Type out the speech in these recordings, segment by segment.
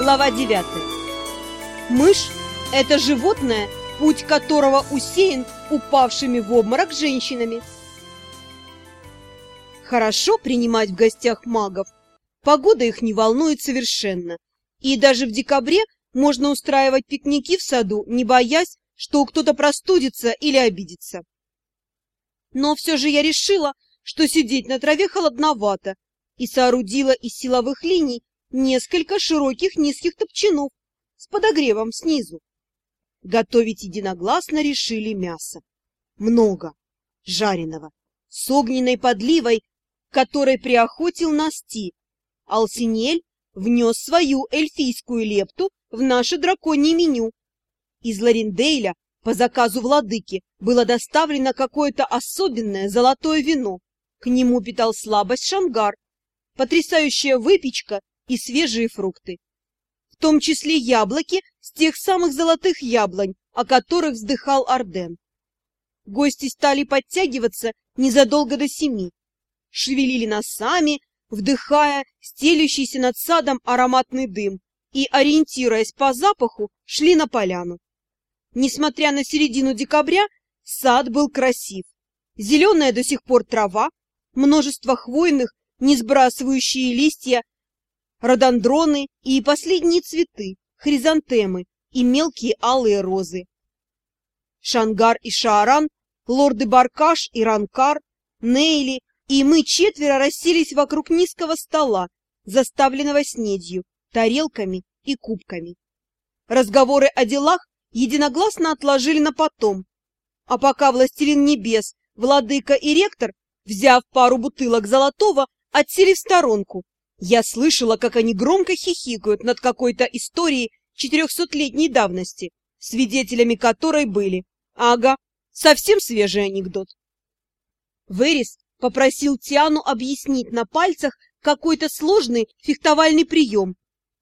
Глава 9. Мышь – это животное, путь которого усеян упавшими в обморок женщинами. Хорошо принимать в гостях магов. Погода их не волнует совершенно. И даже в декабре можно устраивать пикники в саду, не боясь, что кто-то простудится или обидится. Но все же я решила, что сидеть на траве холодновато, и соорудила из силовых линий несколько широких низких топчанов с подогревом снизу. Готовить единогласно решили мясо. Много, жареного, с огненной подливой, которой приохотил Насти. Алсинель внес свою эльфийскую лепту в наше драконье меню. Из Ларендейля по заказу владыки было доставлено какое-то особенное золотое вино. К нему питал слабость Шангар, потрясающая выпечка и свежие фрукты, в том числе яблоки с тех самых золотых яблонь, о которых вздыхал Арден. Гости стали подтягиваться незадолго до 7, шевелили носами, вдыхая стелющийся над садом ароматный дым и, ориентируясь по запаху, шли на поляну. Несмотря на середину декабря, сад был красив. Зеленая до сих пор трава, множество хвойных, не сбрасывающие листья, рододендроны и последние цветы, хризантемы и мелкие алые розы. Шангар и Шааран, лорды Баркаш и Ранкар, Нейли и мы четверо расселись вокруг низкого стола, заставленного снедью, тарелками и кубками. Разговоры о делах единогласно отложили на потом, а пока властелин небес, владыка и ректор, взяв пару бутылок золотого, отсели в сторонку. Я слышала, как они громко хихикают над какой-то историей 400-летней давности, свидетелями которой были. Ага, совсем свежий анекдот. Верес попросил Тиану объяснить на пальцах какой-то сложный фехтовальный прием.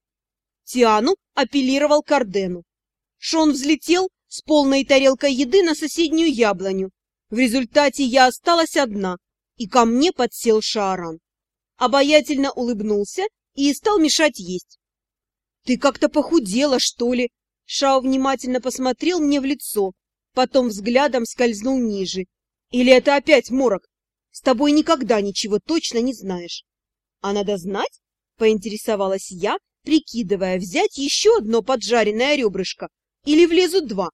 Тиану апеллировал к Ардену. Шон взлетел с полной тарелкой еды на соседнюю яблоню. В результате я осталась одна, и ко мне подсел Шааран. Обаятельно улыбнулся и стал мешать есть. — Ты как-то похудела, что ли? Шао внимательно посмотрел мне в лицо, потом взглядом скользнул ниже. — Или это опять морок? С тобой никогда ничего точно не знаешь. — А надо знать? — поинтересовалась я, прикидывая, взять еще одно поджаренное ребрышко или влезут 2.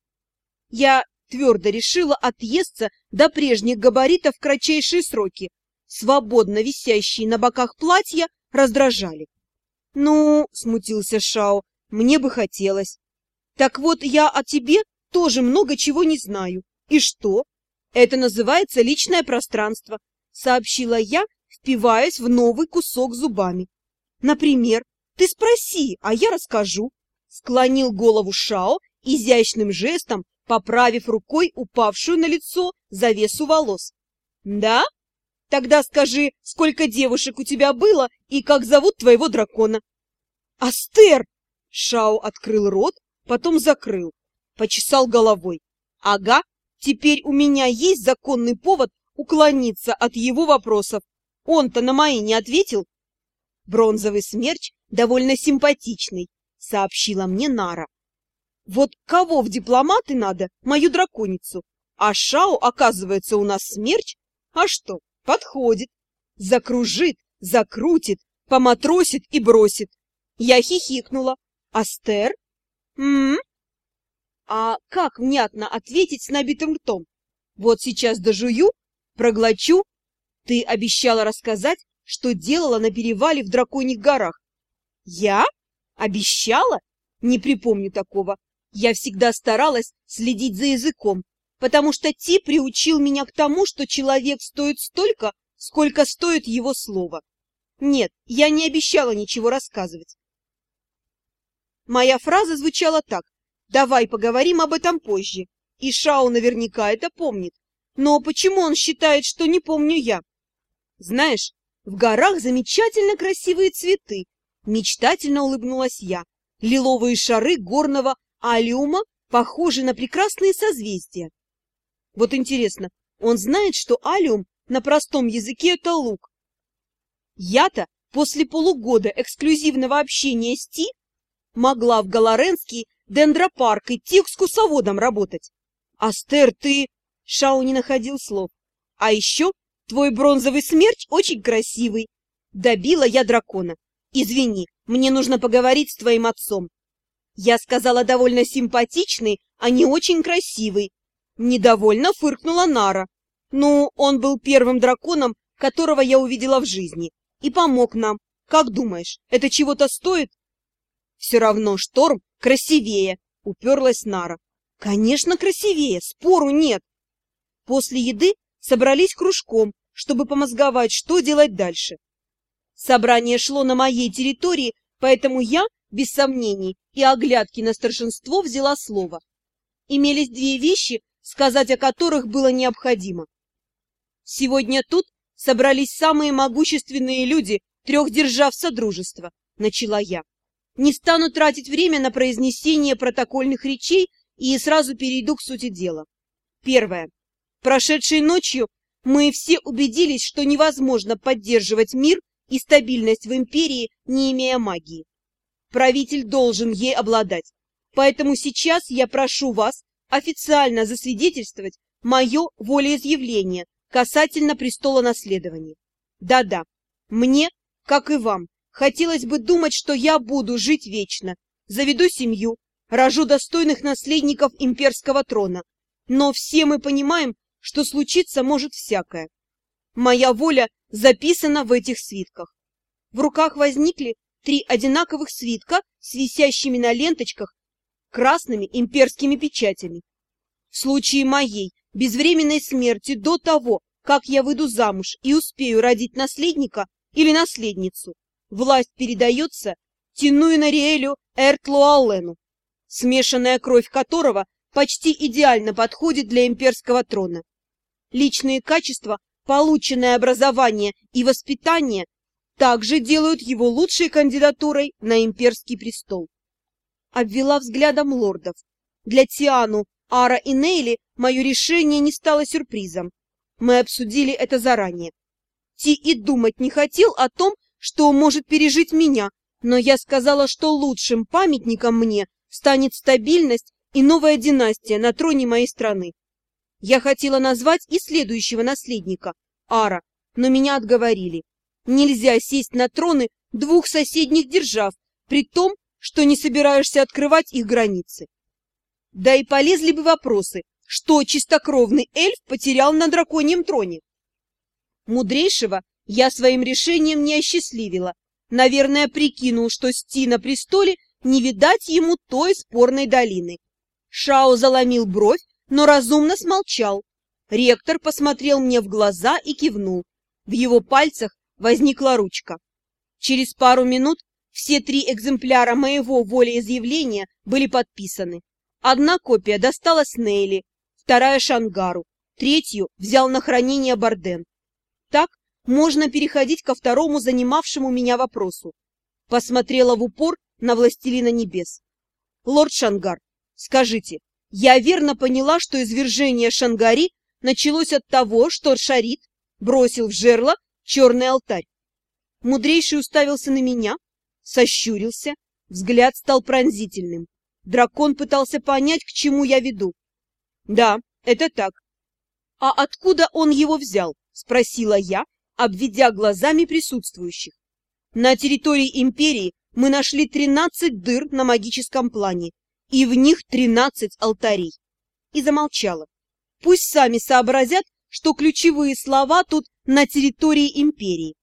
Я твердо решила отъесться до прежних габаритов в кратчайшие сроки. Свободно висящие на боках платья раздражали. — Ну, — смутился Шао, — мне бы хотелось. — Так вот, я о тебе тоже много чего не знаю. И что? Это называется личное пространство, — сообщила я, впиваясь в новый кусок зубами. — Например, ты спроси, а я расскажу. Склонил голову Шао, изящным жестом поправив рукой упавшую на лицо завесу волос. — Да? Тогда скажи, сколько девушек у тебя было и как зовут твоего дракона? — Астер! Шао открыл рот, потом закрыл, почесал головой. — Ага, теперь у меня есть законный повод уклониться от его вопросов. Он-то на мои не ответил. — Бронзовый смерч довольно симпатичный, — сообщила мне Нара. — Вот кого в дипломаты надо, мою драконицу? А Шао, оказывается, у нас смерч? А что? Подходит. Закружит, закрутит, поматросит и бросит. Я хихикнула. Астер? А как внятно ответить с набитым ртом? Вот сейчас дожую, проглочу. Ты обещала рассказать, что делала на перевале в Драконьих горах. Я? Обещала? Не припомню такого. Я всегда старалась следить за языком, потому что Ти приучил меня к тому, что человек стоит столько, сколько стоит его слово. Нет, я не обещала ничего рассказывать. Моя фраза звучала так: «Давай поговорим об этом позже». И Шао наверняка это помнит. Но почему он считает, что не помню я? Знаешь, в горах замечательно красивые цветы. Мечтательно улыбнулась я. Лиловые шары горного алиума похожи на прекрасные созвездия. Вот интересно, он знает, что алиум на простом языке это лук? Я-то после полугода эксклюзивного общения с Ти могла в Галаренский дендропарк идти экскурсоводом работать. Астер, ты... Шау не находил слов. А еще твой бронзовый смерч очень красивый. Добила я дракона. Извини, мне нужно поговорить с твоим отцом. Я сказала довольно симпатичный, а не очень красивый. Недовольно фыркнула Нара. Ну, он был первым драконом, которого я увидела в жизни, и помог нам. Как думаешь, это чего-то стоит? Все равно Шторм красивее, уперлась Нара. Конечно, красивее, спору нет. После еды собрались кружком, чтобы помозговать, что делать дальше. Собрание шло на моей территории, поэтому я, без сомнений и оглядки на старшинство, взяла слово. Имелись две вещи, сказать о которых было необходимо. Сегодня тут собрались самые могущественные люди 3 держав Содружества, начала я. Не стану тратить время на произнесение протокольных речей и сразу перейду к сути дела. Первое. Прошедшей ночью мы все убедились, что невозможно поддерживать мир и стабильность в империи, не имея магии. Правитель должен ей обладать. Поэтому сейчас я прошу вас официально засвидетельствовать мое волеизъявление касательно престола наследования. Да-да, мне, как и вам, хотелось бы думать, что я буду жить вечно, заведу семью, рожу достойных наследников имперского трона. Но все мы понимаем, что случиться может всякое. Моя воля записана в этих свитках. В руках возникли 3 одинаковых свитка с висящими на ленточках красными имперскими печатями. В случае моей безвременной смерти до того, как я выйду замуж и успею родить наследника или наследницу, власть передается Тинуинариэлю Эртлуаллену, смешанная кровь которого почти идеально подходит для имперского трона. Личные качества, полученное образование и воспитание также делают его лучшей кандидатурой на имперский престол. Обвела взглядом лордов. Для Тиану, Ара и Нейли мое решение не стало сюрпризом. Мы обсудили это заранее. Ти и думать не хотел о том, что может пережить меня, но я сказала, что лучшим памятником мне станет стабильность и новая династия на троне моей страны. Я хотела назвать и следующего наследника, Ара, но меня отговорили. Нельзя сесть на троны 2 соседних держав, при том, что не собираешься открывать их границы. Да и полезли бы вопросы, что чистокровный эльф потерял на драконьем троне. Мудрейшего я своим решением не осчастливила. Наверное, прикинул, что Сти на престоле не видать ему той спорной долины. Шао заломил бровь, но разумно смолчал. Ректор посмотрел мне в глаза и кивнул. В его пальцах возникла ручка. Через пару минут все 3 экземпляра моего волеизъявления были подписаны. Одна копия досталась Нейли, 2 Шангару, 3 взял на хранение Барден. Так можно переходить ко второму занимавшему меня вопросу. Посмотрела в упор на Властелина Небес. Лорд Шангар, скажите, я верно поняла, что извержение Шангари началось от того, что Шарит бросил в жерло черный алтарь? Мудрейший уставился на меня, сощурился, взгляд стал пронзительным. Дракон пытался понять, к чему я веду. Да, это так. А откуда он его взял? Спросила я, обведя глазами присутствующих. На территории империи мы нашли 13 дыр на магическом плане, и в них 13 алтарей. И замолчала. Пусть сами сообразят, что ключевые слова тут на территории империи.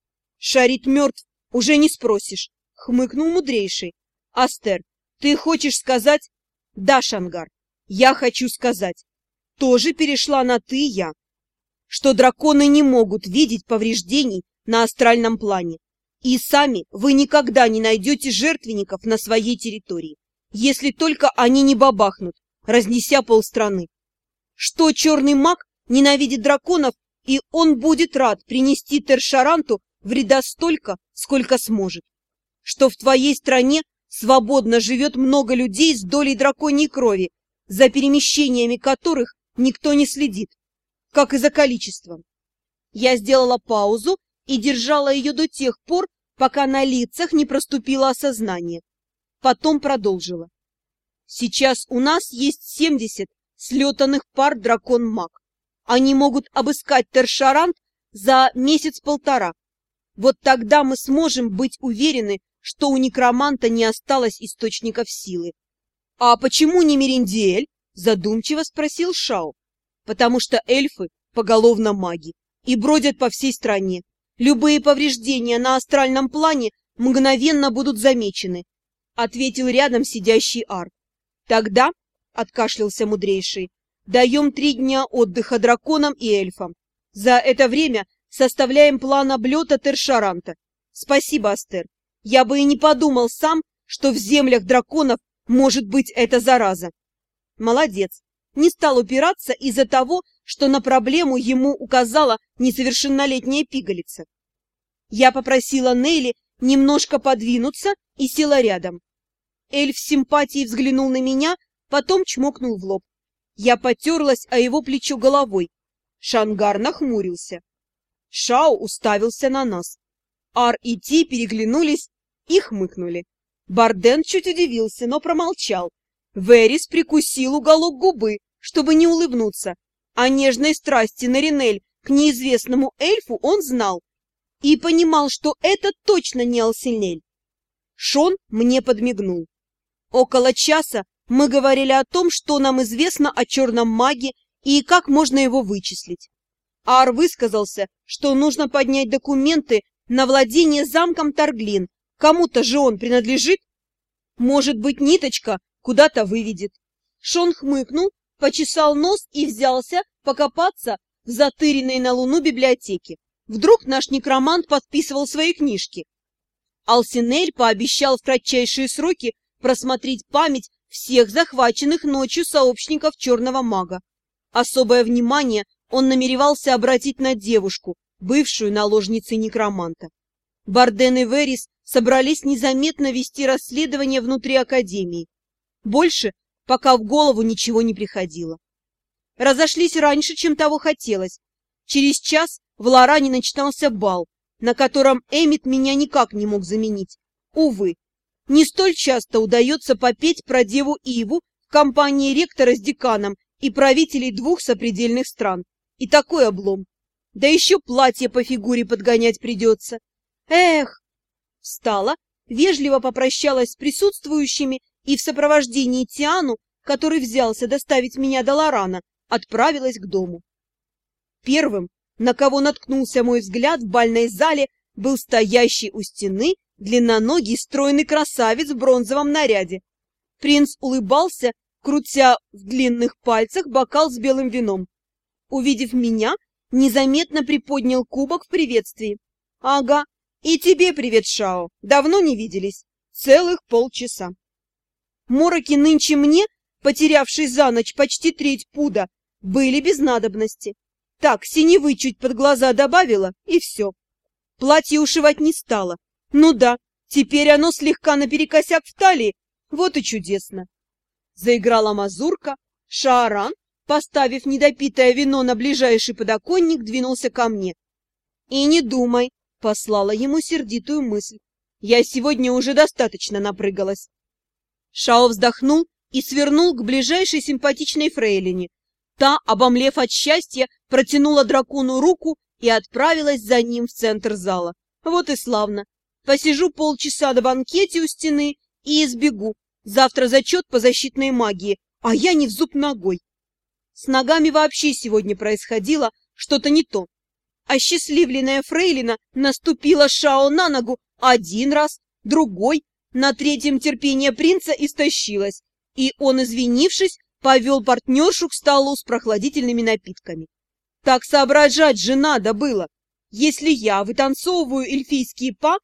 Шарит мертв, уже не спросишь, хмыкнул мудрейший. Астер, ты хочешь сказать? Да, Шангар, я хочу сказать. Тоже перешла на ты и я. Что драконы не могут видеть повреждений на астральном плане. И сами вы никогда не найдете жертвенников на своей территории, если только они не бабахнут, разнеся полстраны. Что черный маг ненавидит драконов, и он будет рад принести Тершаранту вреда столько, сколько сможет. Что в твоей стране свободно живет много людей с долей драконьей крови, за перемещениями которых никто не следит, как и за количеством. Я сделала паузу и держала ее до тех пор, пока на лицах не проступило осознание. потом продолжила. Сейчас у нас есть 70 слетанных пар дракон-маг. Они могут обыскать Тершарант за месяц-полтора. Вот тогда мы сможем быть уверены, что у некроманта не осталось источников силы. — А почему не Мериндиэль? — задумчиво спросил Шао. — Потому что эльфы поголовно маги и бродят по всей стране. Любые повреждения на астральном плане мгновенно будут замечены, — ответил рядом сидящий Ар. — Тогда, — откашлялся мудрейший, — даем 3 дня отдыха драконам и эльфам. За это время составляем план облета Тершаранта. Спасибо, Астер. Я бы и не подумал сам, что в землях драконов может быть эта зараза. Молодец. Не стал упираться из-за того, что на проблему ему указала несовершеннолетняя пигалица. Я попросила Нейли немножко подвинуться и села рядом. Эльф с симпатией взглянул на меня, потом чмокнул в лоб. Я потерлась о его плечо головой. Шангар нахмурился. Шао уставился на нас. Ар и Ти переглянулись и хмыкнули. Барден чуть удивился, но промолчал. Верис прикусил уголок губы, чтобы не улыбнуться. О нежной страсти Наринель к неизвестному эльфу он знал и понимал, что это точно не Алсинель. Шон мне подмигнул. Около часа мы говорили о том, что нам известно о черном маге и как можно его вычислить. Ар высказался, что нужно поднять документы на владение замком Тарглин. Кому-то же он принадлежит. Может быть, ниточка куда-то выведет. Шон хмыкнул, почесал нос и взялся покопаться в затыренной на луну библиотеке. Вдруг наш некромант подписывал свои книжки. Алсинель пообещал в кратчайшие сроки просмотреть память всех захваченных ночью сообщников черного мага. Особое внимание он намеревался обратить на девушку, бывшую наложницей некроманта. Барден и Верис собрались незаметно вести расследование внутри Академии. Больше пока в голову ничего не приходило. Разошлись раньше, чем того хотелось. Через час в Лоране начинался бал, на котором Эмит меня никак не мог заменить. Увы, не столь часто удается попеть про деву Иву в компании ректора с деканом и правителей 2 сопредельных стран. И такой облом. Да еще платье по фигуре подгонять придется. Эх! Встала, вежливо попрощалась с присутствующими и в сопровождении Тиану, который взялся доставить меня до Лорана, отправилась к дому. Первым, на кого наткнулся мой взгляд в бальной зале, был стоящий у стены длинноногий стройный красавец в бронзовом наряде. Принц улыбался, крутя в длинных пальцах бокал с белым вином. Увидев меня, незаметно приподнял кубок в приветствии. — Ага, и тебе привет, Шао. Давно не виделись. Целых полчаса. Мороки нынче мне, потерявший за ночь почти 1/3 пуда, были без надобности. Так, синевы чуть под глаза добавила, и все. Платье ушивать не стала. Ну да, теперь оно слегка наперекосяк в талии. Вот и чудесно. Заиграла мазурка. Шааран, поставив недопитое вино на ближайший подоконник, двинулся ко мне. И не думай, послала ему сердитую мысль. Я сегодня уже достаточно напрыгалась. Шао вздохнул и свернул к ближайшей симпатичной фрейлине. Та, обомлев от счастья, протянула дракону руку и отправилась за ним в центр зала. Вот и славно. Посижу полчаса на банкете у стены и избегу. Завтра зачет по защитной магии, а я не в зуб ногой. С ногами вообще сегодня происходило что-то не то. Осчастливленная фрейлина наступила Шао на ногу 1 раз, другой, на 3-м терпение принца истощилось, и он, извинившись, повел партнершу к столу с прохладительными напитками. Так соображать же надо было. Если я вытанцовываю эльфийские па,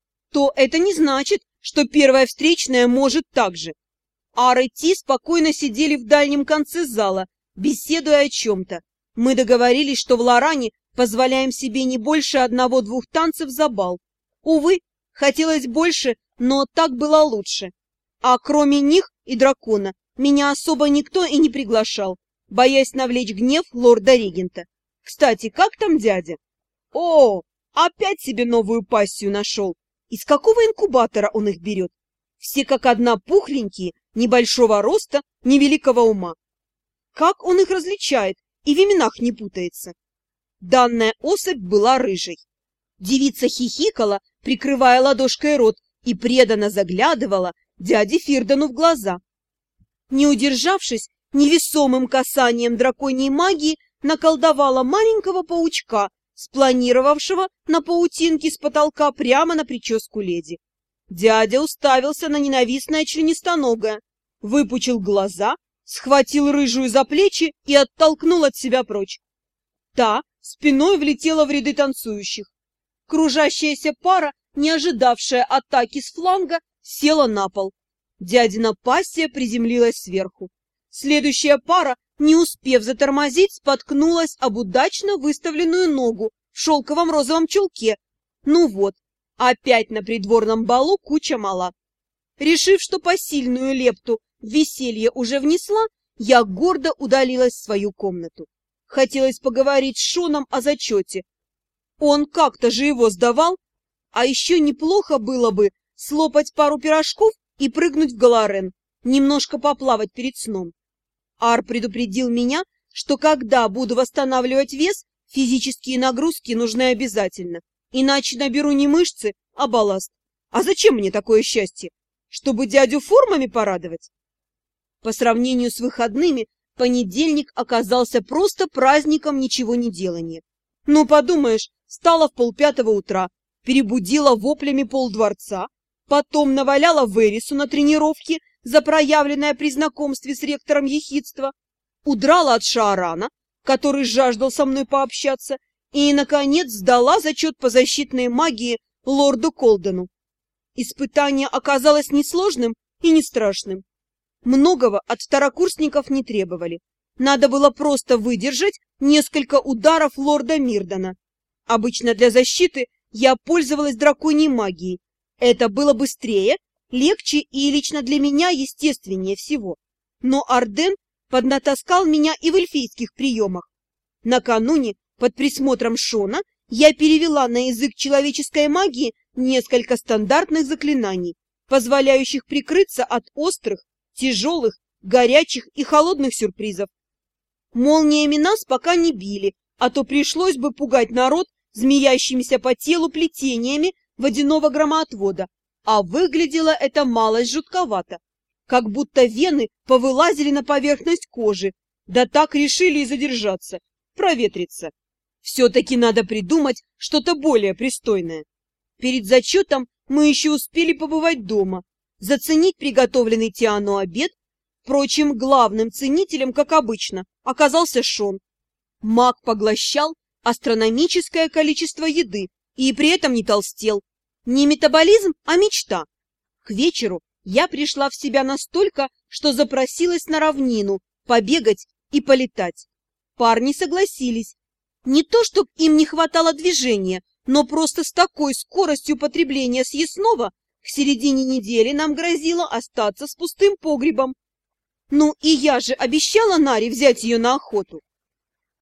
то это не значит, что первая встречная может так же. Ар и Ти спокойно сидели в дальнем конце зала, беседуя о чем-то. Мы договорились, что в Лоране позволяем себе не больше 1-2 танцев за бал. Увы, хотелось больше, но так было лучше. А кроме них и дракона, меня особо никто и не приглашал, боясь навлечь гнев лорда-регента. Кстати, как там дядя? О, опять себе новую пассию нашел. Из какого инкубатора он их берет? все как одна пухленькие, небольшого роста, невеликого ума. Как он их различает и в именах не путается? Данная особь была рыжей. Девица хихикала, прикрывая ладошкой рот, и преданно заглядывала дяде Фирдану в глаза. Не удержавшись, невесомым касанием драконьей магии наколдовала маленького паучка, спланировавшего на паутинке с потолка прямо на прическу леди. Дядя уставился на ненавистное членистоногое, выпучил глаза, схватил рыжую за плечи и оттолкнул от себя прочь. Та спиной влетела в ряды танцующих. Кружащаяся пара, не ожидавшая атаки с фланга, села на пол. Дядина пассия приземлилась сверху. Следующая пара, не успев затормозить, споткнулась об удачно выставленную ногу в шелковом розовом чулке. Ну вот, опять на придворном балу куча мала. Решив, что посильную лепту в веселье уже внесла, я гордо удалилась в свою комнату. Хотелось поговорить с Шоном о зачете. Он как-то же его сдавал, а еще неплохо было бы слопать пару пирожков и прыгнуть в Галарен, немножко поплавать перед сном. Ар предупредил меня, что когда буду восстанавливать вес, физические нагрузки нужны обязательно, иначе наберу не мышцы, а балласт. А зачем мне такое счастье? Чтобы дядю формами порадовать? По сравнению с выходными, понедельник оказался просто праздником ничего не делания. Ну, подумаешь, встала в 4:30 утра, перебудила воплями полдворца, потом наваляла Верису на тренировке за проявленное при знакомстве с ректором ехидство, удрала от Шаарана, который жаждал со мной пообщаться, и, наконец, сдала зачет по защитной магии лорду Колдену. Испытание оказалось несложным и не страшным. Многого от второкурсников не требовали. Надо было просто выдержать несколько ударов лорда Мирдана. Обычно для защиты я пользовалась драконьей магией. Это было быстрее, легче и лично для меня естественнее всего. Но Арден поднатаскал меня и в эльфийских приемах. Накануне, под присмотром Шона, я перевела на язык человеческой магии несколько стандартных заклинаний, позволяющих прикрыться от острых, тяжелых, горячих и холодных сюрпризов. Молниями нас пока не били, а то пришлось бы пугать народ змеящимися по телу плетениями водяного громоотвода, а выглядело это малость жутковато, как будто вены повылазили на поверхность кожи, да так решили и задержаться, проветриться. Все-таки надо придумать что-то более пристойное. Перед зачетом мы еще успели побывать дома, заценить приготовленный Тиану обед. Впрочем, главным ценителем, как обычно, оказался Шон. Маг поглощал астрономическое количество еды и при этом не толстел. Не метаболизм, а мечта. К вечеру я пришла в себя настолько, что запросилась на равнину побегать и полетать. Парни согласились. Не то, чтоб им не хватало движения, но просто с такой скоростью потребления съестного к середине недели нам грозило остаться с пустым погребом. Ну и я же обещала Наре взять ее на охоту.